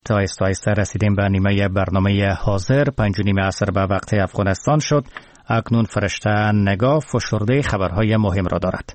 آهسته آهسته رسیدیم به نیمه برنامه حاضر. 5:30 عصر به وقت افغانستان شد. اکنون فرشته نگاه فشرده خبرهای مهم را دارد.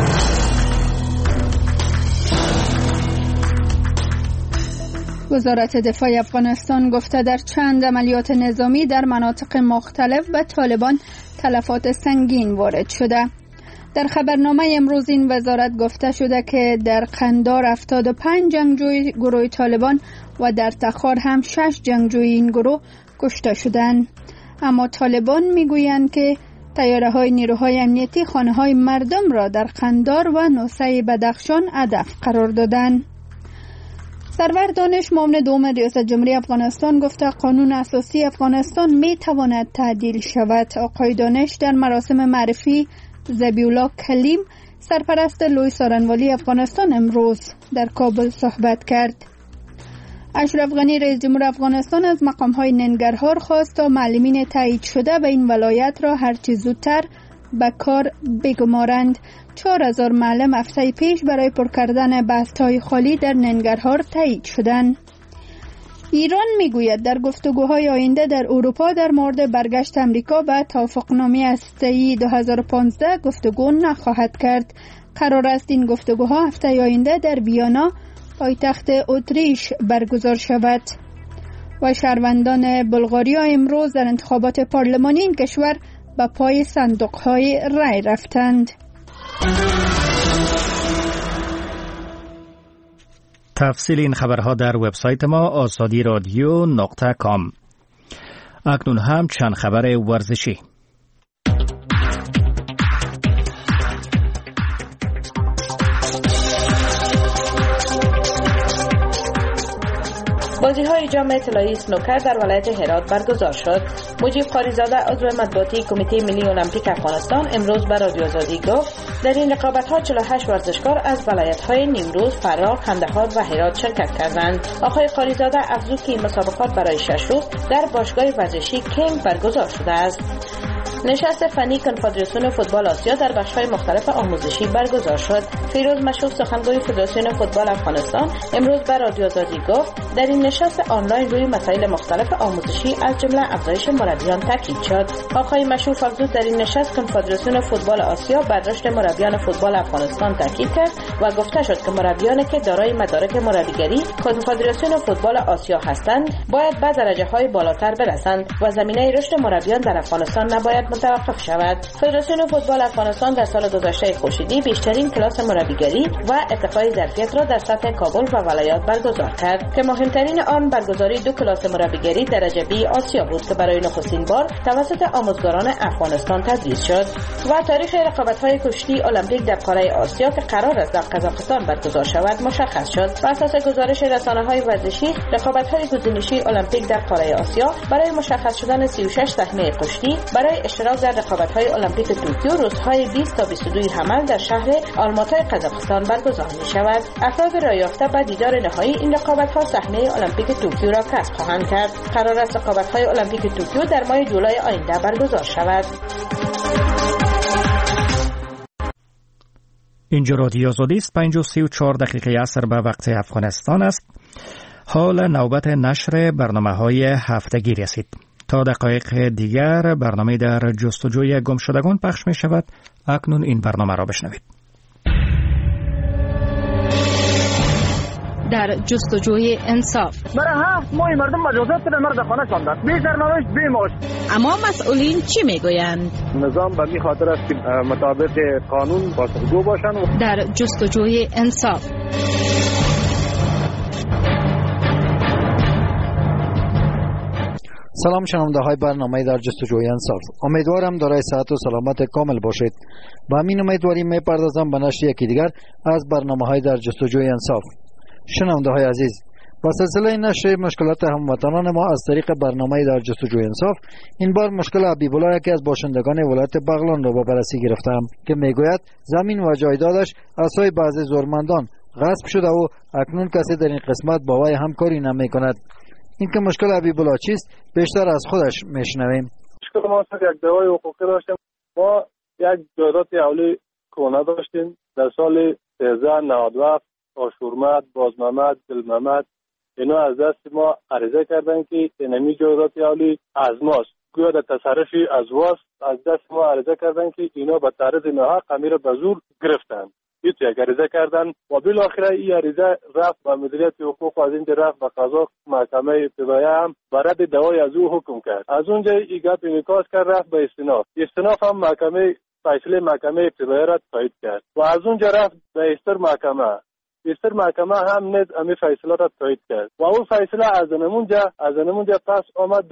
وزارت دفاع افغانستان گفته در چند عملیات نظامی در مناطق مختلف به طالبان تلفات سنگین وارد شده. در خبرنامه امروز این وزارت گفته شده که در قندار 75 جنگجوی گروه طالبان و در تخار هم 6 جنگجوی این گروه کشته شدند. اما طالبان میگویند که طیاره‌های نیروهای امنیتی خانه‌های مردم را در قندار و نوسه بدخشان هدف قرار دادند. سرور دانش معاون دوم ریاست جمهوری افغانستان گفته قانون اساسی افغانستان می تواند تعدیل شود. آقای دانش در مراسم معرفی ذبیح‌الله کلیم سرپرست لوی سارنوالی افغانستان امروز در کابل صحبت کرد. اشرف غنی رئیس جمهور افغانستان از مقام‌های ننگرهار خواست تا معلمین تایید شده به این ولایت را هرچه زودتر به کار بگمارند. 4000 معلم هفته پیش برای پر کردن بست‌های خالی در ننگرهار تایید شدند. ایران میگوید در گفتگوهای آینده در اروپا در مورد برگشت امریکا به توافقنامه هسته‌ای 2015 گفتگو نخواهد کرد. قرار است این گفتگوها هفته آینده در ویانا پایتخت اتریش برگزار شود. و شهروندان بلغاریا امروز در انتخابات پارلمانی این کشور به پای صندوق‌های رای رفتند. تفصیل این خبرها در وبسایت ما azadi.radio.com. اکنون هم چند خبر ورزشی. بازی‌های جام طلایی اسنوکر در ولایت هرات برگزار شد. مجیب قاریزاده عضو مطبوعاتی کمیته ملی المپیک افغانستان امروز به رادیو آزادی گفت در این رقابت‌ها 48 ورزشکار از ولایت‌های نیمروز، فراه، قندهار و هرات شرکت کردند. آقای قاریزاده افزود که این مسابقات برای 6 روز در باشگاه ورزشی کینگ برگزار شده است. نشست فنی کنفدراسیون فوتبال آسیا در بخش‌های مختلف آموزشی برگزار شد. فیروز مشهور سخنگوی فدراسیون فوتبال افغانستان امروز به رادیو آزادی گفت در این نشست آنلاین روی مسائل مختلف آموزشی از جمله افزایش مربیان تاکید شد. آقای مشهور افزود در این نشست کنفدراسیون فوتبال آسیا بر رشد مربیان فوتبال افغانستان تاکید کرد و گفته شد که مربیانی که دارای مدارک مربیگری کنفدراسیون فوتبال آسیا هستند باید به درجه‌های بالاتر برسند و زمینه رشد مربیان در افغانستان نباید متوقف شود. فدراسیون فوتبال افغانستان در سال گذشته خورشیدی بیشترین کلاس مربیگری و ارتقای ظرفیت را در سطح کابل و ولایات برگزار کرد که مهمترین آن برگزاری 2 کلاس مربیگری درجه B آسیا بود که برای نخستین بار توسط آموزگاران افغانستان تدریس شد. و تاریخ رقابت‌های کشتی المپیک در قاره آسیا که قرار است در قزاقستان برگزار شود مشخص شد. بر اساس گزارش رسانه‌های ورزشی رقابت‌های گزینشی المپیک در قاره آسیا برای مشخص شدن 36 سهمیه کشتی برای اشتراک در رقابت‌های المپیک توکیو روزهای 20 تا 22 حمل در شهر آلماتای قزاقستان برگزار می‌شود. افراد رایافته به دیدار نهایی این رقابت‌ها سهمیه المپیک توکیو را کسب خواهند کرد. قرار است رقابت‌های المپیک توکیو در ماه جولای آینده برگزار شود. اینجا رادیو آزادی است. 5:34 عصر به وقت افغانستان است. حال نوبت نشر برنامه‌های هفتگی رسید. تا دقایق دیگر برنامه در جستجوی گمشدگان پخش می شود. اکنون این برنامه را بشنوید. در جستجوی انصاف برای 7 ماه مردم مجازات به مرد خانه شاندند. بی سرنوشت بی معاش. اما مسئولین چی میگویند؟ نظام به این خاطر است که مطابق قانون پاسخگو باشند. در جستجوی انصاف سلام شنونده های برنامه در جستجوی انصاف. امیدوارم دارای صحت و سلامت کامل باشید. با همین امیدواری میپردازم به نشر یکی دیگر از برنامه های در جستجوی انصاف. شنونده های عزیز، با سلسله نشر مشکلات هموطنان ما از طریق برنامه در جستجوی انصاف، این بار مشکل حبیب‌الله یکی از باشندگان ولایت بغلان را به بررسی گرفتم که میگوید زمین و جایدادش از سوی بعضی زورمندان غصب شده و اکنون کسی در این قسمت با وی همکاری نمی‌کند. این که مشکل حبیب‌الله چیست بیشتر از خودش میشنویم. مشکل ما یک دعوای حقوقی داشتیم. ما یک جایداد اولی کهنه داشتیم در سال 1397. آشورمد، بازمحمد، دلمحمد اینا از دست ما عریضه کردن که اینمی جایداد اولی از ماست، گویا در تصرفی از واست. از دست ما عریضه کردن که اینا به طرز ناحق امیر به زور گرفتن. یک عریضه کردن و بالاخره این عریضه رفت به مدیریت حقوق و از این رفت به قضا محکمه ابتدایی هم برای دعوای از او حکم کرد. از اونجا این گپ انعکاس کرد رفت به استیناف هم محکمه فیصله محکمه ابتدایی را تایید کرد و از اونجا رفت به استر محکمه هم ند امی فیصله را تایید کرد و اون فیصله از نمونجا پس آمد به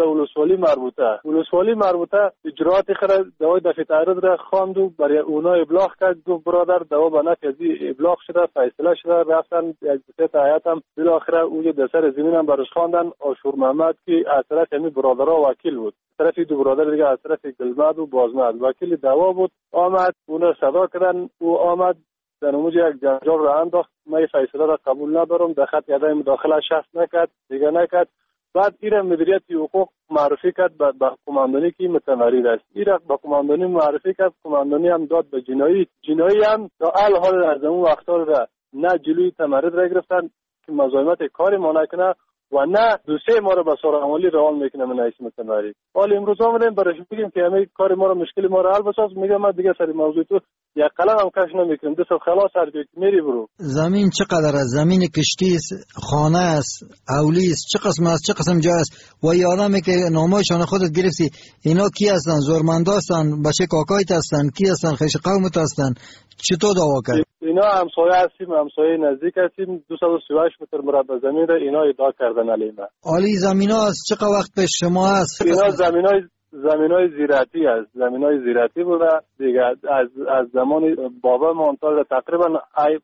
ولسوالی مربوطه اجراعات خرد دوای دفع تعرض را خواند و برای اونا ابلاغ کرد. گفت برادر دوا به نفع از ابلاغ شده، فیصله شده. رفتن یک سه هیئت هم بالاخره اونجا در سر زمین هم برش خواندن. آشور محمد که از طرف امی برادرها وکیل بود، طرف دو برادر دیگه از طرف گلمد و بازمد وکیل دعوا بود، آمد اونا صدا کردن. او آمد در نموز یک جنجال را انداخت. من فیصله را قبول ندارم، در خط یدای مداخله شخص نکرد، دیگه نکرد. بعد ایره مدیریت حقوق معرفی کرد به کماندانی که متمرد است. ایره به کماندانی معرفی کرد، کماندانی هم داد به جنایی هم تا حال از اون وقتا را نه جلوی تمرد را گرفتن که مزاحمت کاری ما نکنه و نه دوسیه ما را به سرعمالی روان میکنه. من اسم متمرد حالا امروز آمدیم برایش بگیم که همه کار ما را مشکل ما را حل بساز. میگم من دیگه سری موضوع تو یک قلم هم کش نمیکنم، دست خلاص هر جایی میری برو. زمین چقدر است؟ زمین کشتی است، خانه است، اولی است، چه قسم است، چه قسم جای است؟ و این آدمی که نامایشان خودت گرفتی اینا کی هستن؟ زورمندا هستن؟ بچه کاکایت هستن؟ کی هستن؟ خیش قومت هستن؟ چطور دعوا کرد؟ اینا همسایه هستیم، همسایه نزدیک هستیم. 238 متر مربع زمین را اینا ادعا کردن علینا. عالی زمینا از چقدر وقت پیش شما هست؟ اینا زمینای زراعتی است. زمینای زراعتی بوده دیگه از زمان بابا مونتال تقریبا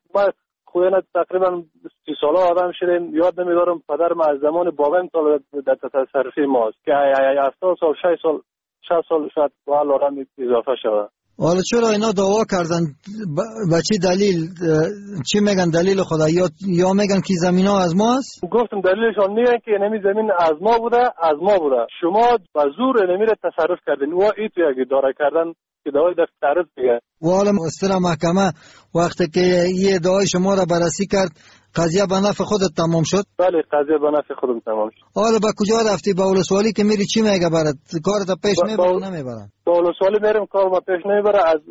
خودم تقریبا 30 ساله آدم شدیم. یاد نمیدارم پدرم از زمان بابا تا در تصرفی ماست که 70 سال 60 سال شاید با آدم اضافه شده. حالا چرا اینا دعوا کردن؟ به چی دلیل؟ چی میگن دلیل خدا؟ یا میگن که زمین ها از ما است؟ گفتم دلیلشان میگن که اینمی زمین از ما بوده. شما به زور اینمی را تصرف کردین و ایتو یک اداره کردن که دعای دفع تعرض دیگه. و حالا اصطلاح محکمه وقتی که یه دعای شما را بررسی کرد قضیه به نفع خودت تمام شد؟ بله قضیه به نفع خودم تمام شد. حالا به کجا رفتی؟ به ولسوالی که میری چی میگه برات؟ کارت پیش میبره نمیبره؟ به ولسوالی میرم کار ما پیش نمیبره. از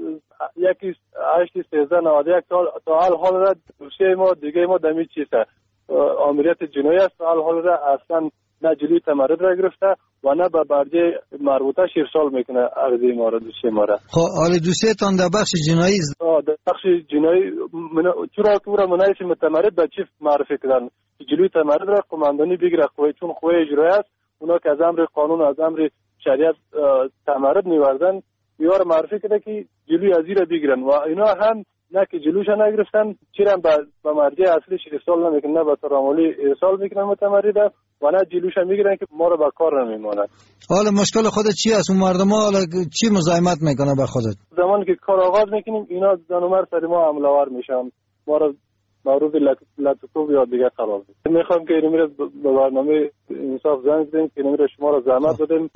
1/13/91 تا حال را دوسیه ما دیگه ما دمی چیسته آمریت جنایی است. حال را اصلا نه جلوی تمرد را گرفته و نه به برجه مربوطه شیرسال میکنه عرضی ما را دوسیه ما را. خب حالا دوسیه تان در بخش جنایی است؟ در بخش جنایی چرا که او را منعیش متمرد به چیف معرفی کردن جلوی تمرد را کماندانی بگیره چون خواه اجرایی است. اونا که از امر قانون از امر شریعت تمرد میوردن یار معرفی کرده که جلوی از را بگیرن و اینا هم نه که جلوش نگرفتن. چرا به مرجع اصلیش ارسال نمیکنن، نه به طرامولی ارسال میکنن متمرد و نه جلوش میگیرن که ما رو به کار نمیمونن. حالا مشکل خودت چی است؟ اون مردم ها حالا چی مزاحمت میکنه به خودت؟ زمانی که کار آغاز میکنیم اینا زن و مرد سر ما حمله ور میشن، ما رو معروف لطفو یا دیگه قرار بدیم. میخوام که اینو به برنامه انصاف زنگ بزنیم که اینو شما رو زحمت بدیم.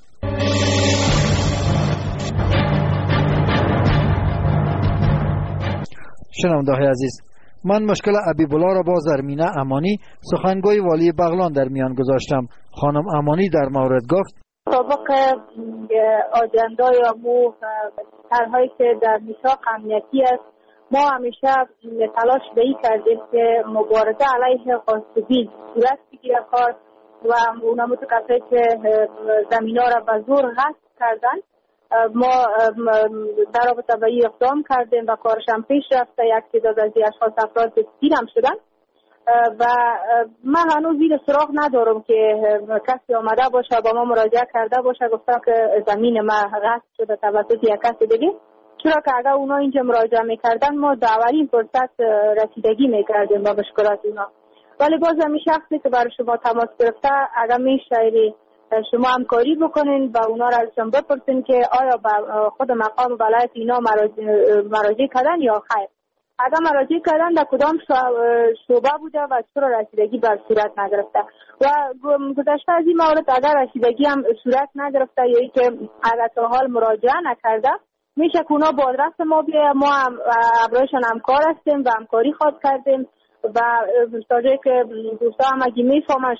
شنونده‌های عزیز، من مشکل ابیبولا را با زرمینه امانی سخنگوی والی بغلان در میان گذاشتم. خانم امانی در مورد گفت طبق آجندای امو طرحهایی که در میثاق امنیتی است ما همیشه تلاش به این کردیم که مبارزه علیه غاصبین صورت بگیره کار و اونا کسایی که زمینا را به زور غصب کردن ما در رابطه با این اقدام کردیم و کارش هم پیش رفته. یک تعداد از اشخاص افراد دستگیر هم شدن و من هنوز این سراغ ندارم که کسی آمده باشه با ما مراجعه کرده باشه گفتم که زمین ما غصب شده توسط یک کسی دیگه، چرا که اگر اونا اینجا مراجعه میکردن ما در اولین فرصت رسیدگی میکردیم با مشکلات اونا. ولی باز همین شخصی که برای شما تماس گرفته اگر میشه شما همکاری بکنین و اونا را ازشان بپرسین که آیا خود مقام ولایت اینا مراجعه کردن یا خیر. اگر مراجعه کردن در کدام شعبه بوده و چرا رسیدگی بر صورت نگرفته و گذشته از این مورد اگر رسیدگی هم صورت نگرفته یا ای که اگر تا حال مراجعه نکرده میشه که اونا با آدرس ما بیایه. ما هم ابرایشان همکار هستیم و همکاری خواد کردیم و تا جایی که دوستا هم اگه میفهمن